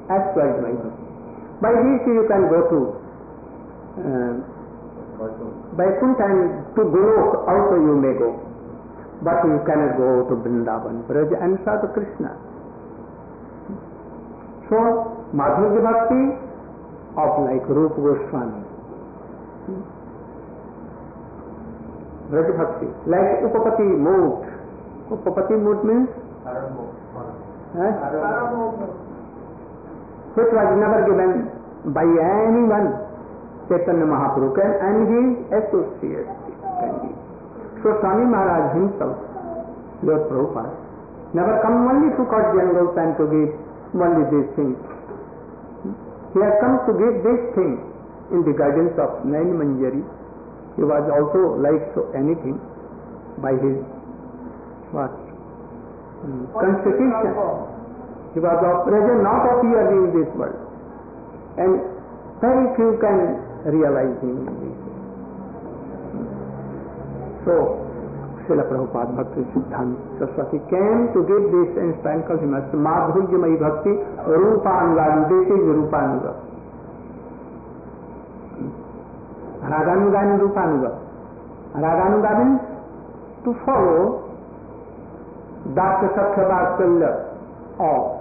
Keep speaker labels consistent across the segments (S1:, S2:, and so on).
S1: Aswajmaya. By this you can go to Vaikuntha and to Golok also you may go. But you cannot go to Vrindavan, Braj and Sadhu Krishna. So, Madhurya Bhakti of like Rupa Goswami. Braj Bhakti, like Upapati Mood. Upapati Mood means? Which was never given by anyone, Chaitanya Mahaprabhu and his associates can give. So Swami Maharaj himself, Lord Prabhupada, never come only to cut jungles and to give only these things. He has come to give this thing in the guidance of Nain Manjari. He was also like so anything by his what? Constitution. He was present, not appeared in this world. And very few can realize him in this way. So, Srila Prabhupada Bhakti Siddhanta Saraswati came to give this and sprinkle him as Madhurya Bhakti Rupanuga. This is Rupanuga. Raganuga and Rupanuga. Raganuga means to follow Dakta Satya Vatsalya or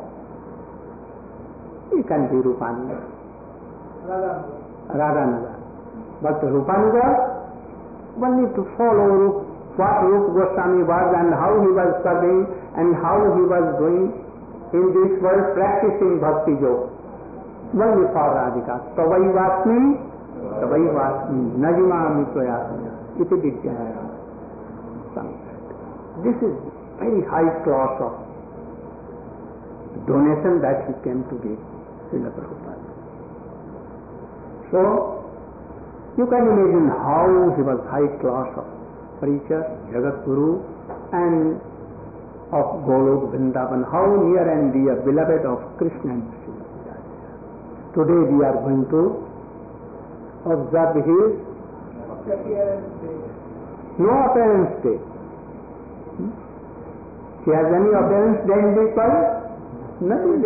S1: you can be Rupanuga. Raganuga. But Rupanuga, one need to follow what Rupa Goswami was and how he was serving and how he was doing in this world practicing Bhakti Yoga. Only for Radhika. Tavai Vasmi, Najimami Prayasana, Iti Vidyaya. This is very high class of donation that he came to give Srila Prabhupada. So, you can imagine how he was high class of preacher, Jagat Guru, and of Golok Vrindavan, how near and dear, beloved of Krishna and Srila. Today we are going to observe his no appearance day. He has any appearance day in this world? Nothing.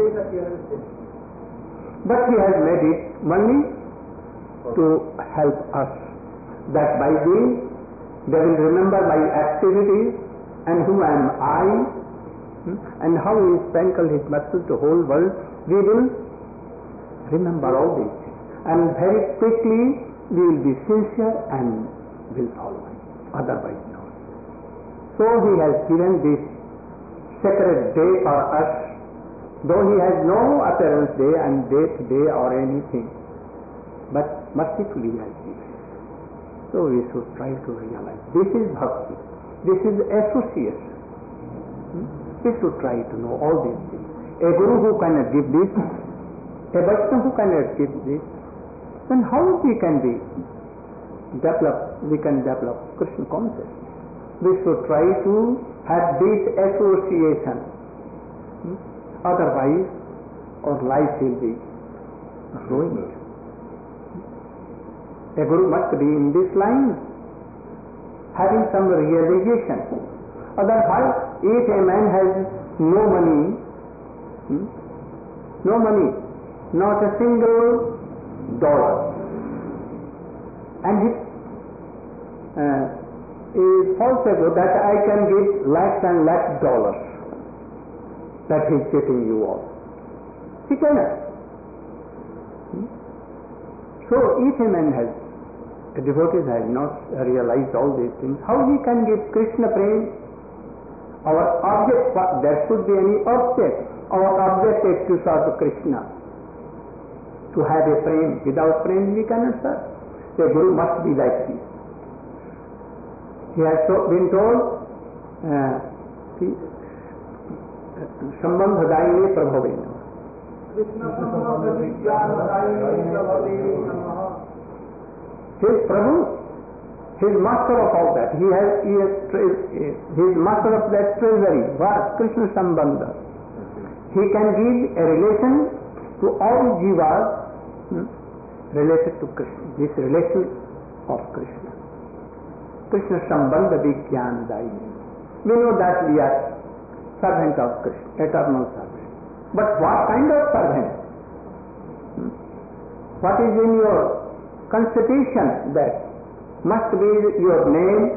S1: But he has made it only to help us, that by this they will remember my activities and who am I, and how he sprinkled his mercy to whole world. We will remember all these things, and very quickly we will be sincere and will follow him, otherwise not. So he has given this sacred day for us, though he has no appearance day and day to day or anything, but mercifully he has given. So we should try to realize this is bhakti, this is association. We should try to know all these things. A guru who cannot give this, a Vaishnava who cannot give this, then how we can develop Krishna consciousness? We should try to have this association. Otherwise, our life will be ruined. A guru must be in this line, having some realization. Otherwise, if a man has no money, not a single dollar, and he is possible that I can give lakhs and lakhs dollars, that he is getting you all. He cannot. So if a man has, a devotee has not realized all these things, how he can give Krishna prema? Our object, there should be any object. Our object is to serve Krishna, to have a prema. Without prema we cannot serve. The guru must be like this. He has been told, Sambandha Daine Prabhavena. His Prabhu, his master of all that, he is master of that treasury, what? Krishna Sambandha. He can give a relation to all jivas related to Krishna, this relation of Krishna. Krishna Sambandha Vijnana Daine. We know that we are servant of Krishna, eternal servant. But what kind of servant? what is in your constitution, that must be your name,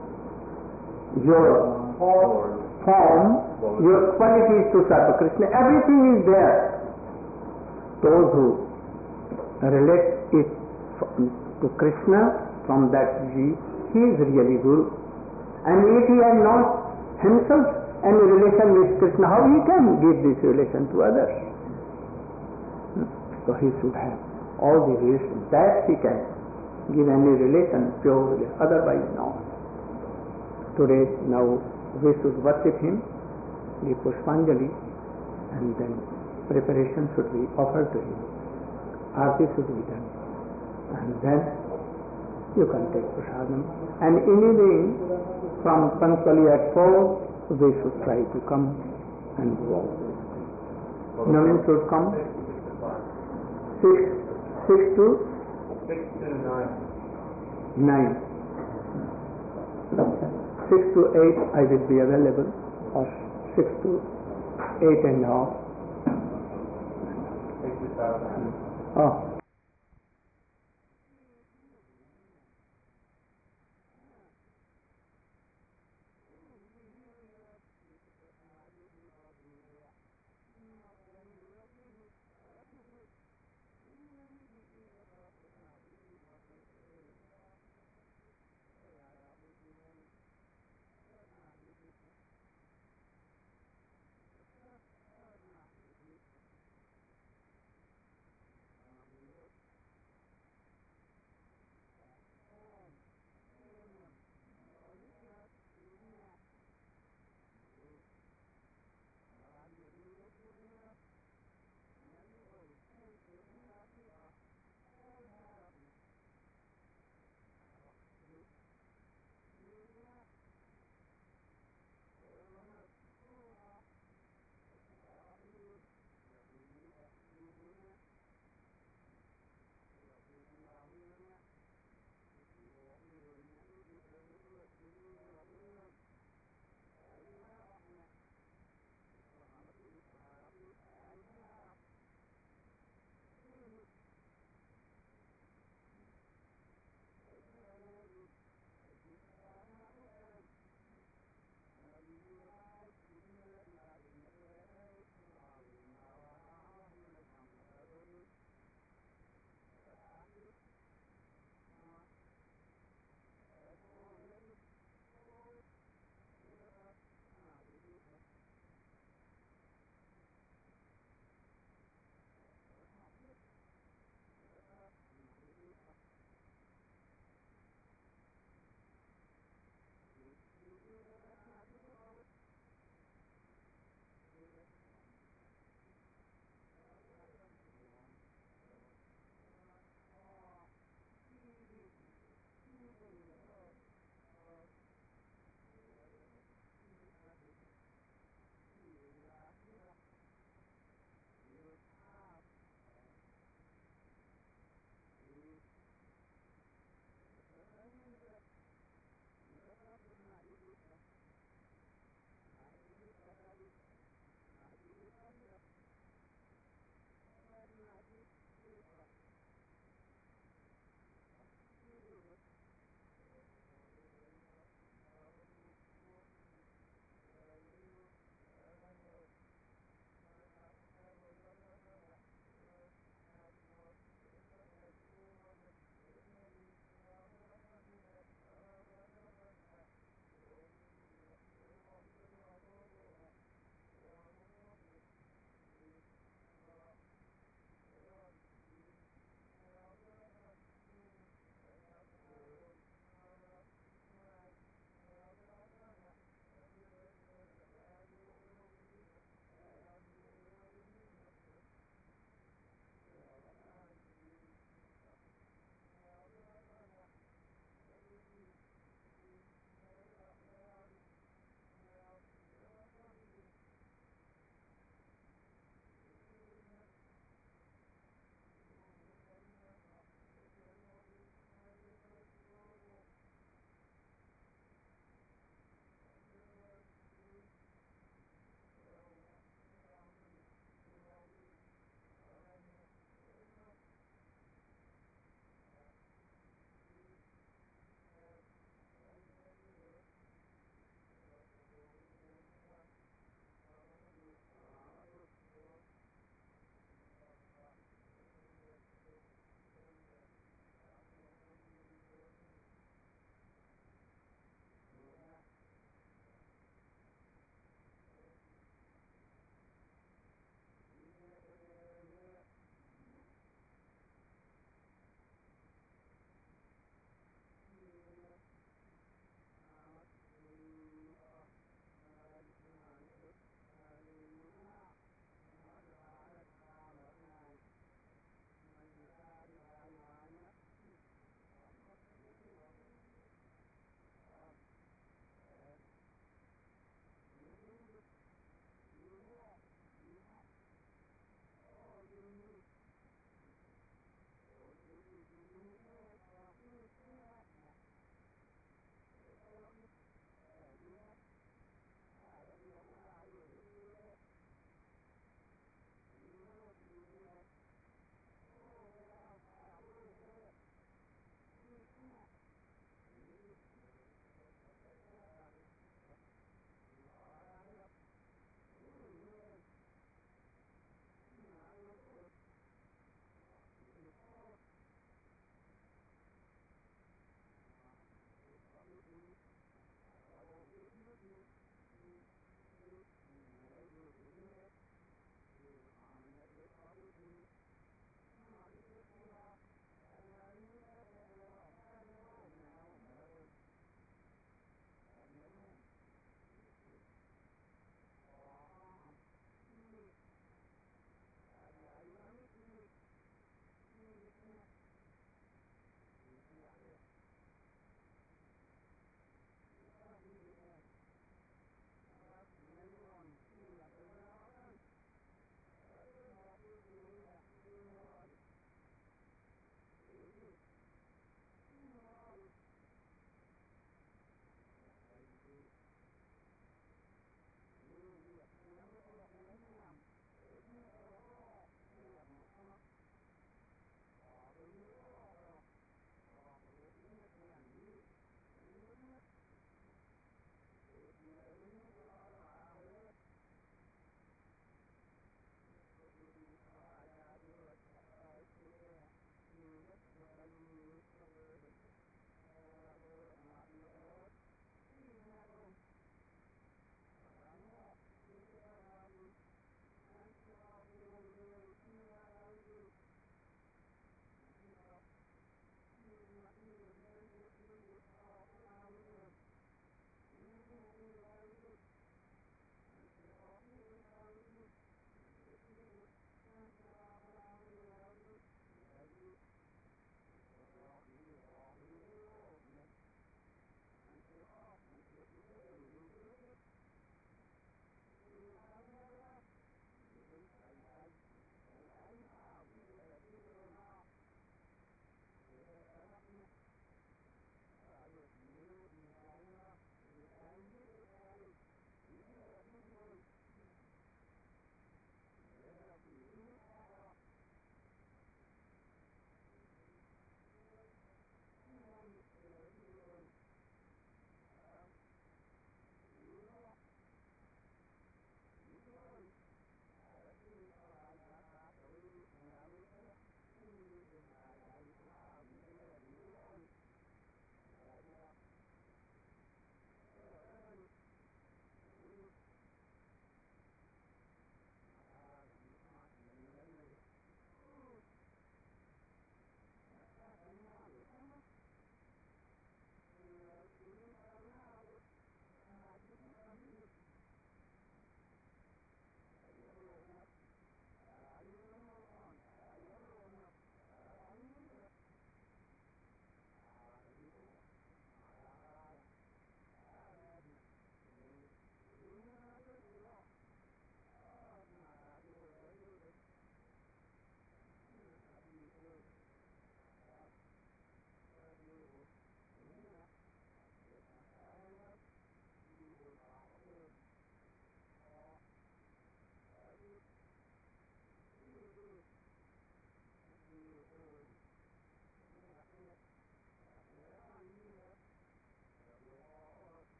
S1: your form, your qualities to serve Krishna. Everything is there. Those who relate it to Krishna from that view, he is really Guru. And if he has not himself any relation with Krishna, how he can give this relation to others? So he should have all the relations that he can give any relation purely, otherwise no. Today, now we should worship him, give Pushpanjali, and then preparation should be offered to him. Aarti should be done. And then you can take prasadam. And in the evening, from punctually at 4, we should try to come and go. Navin should come 6 to 9. 6 to 8 I will be available, or 6 to 8 and a half. Oh.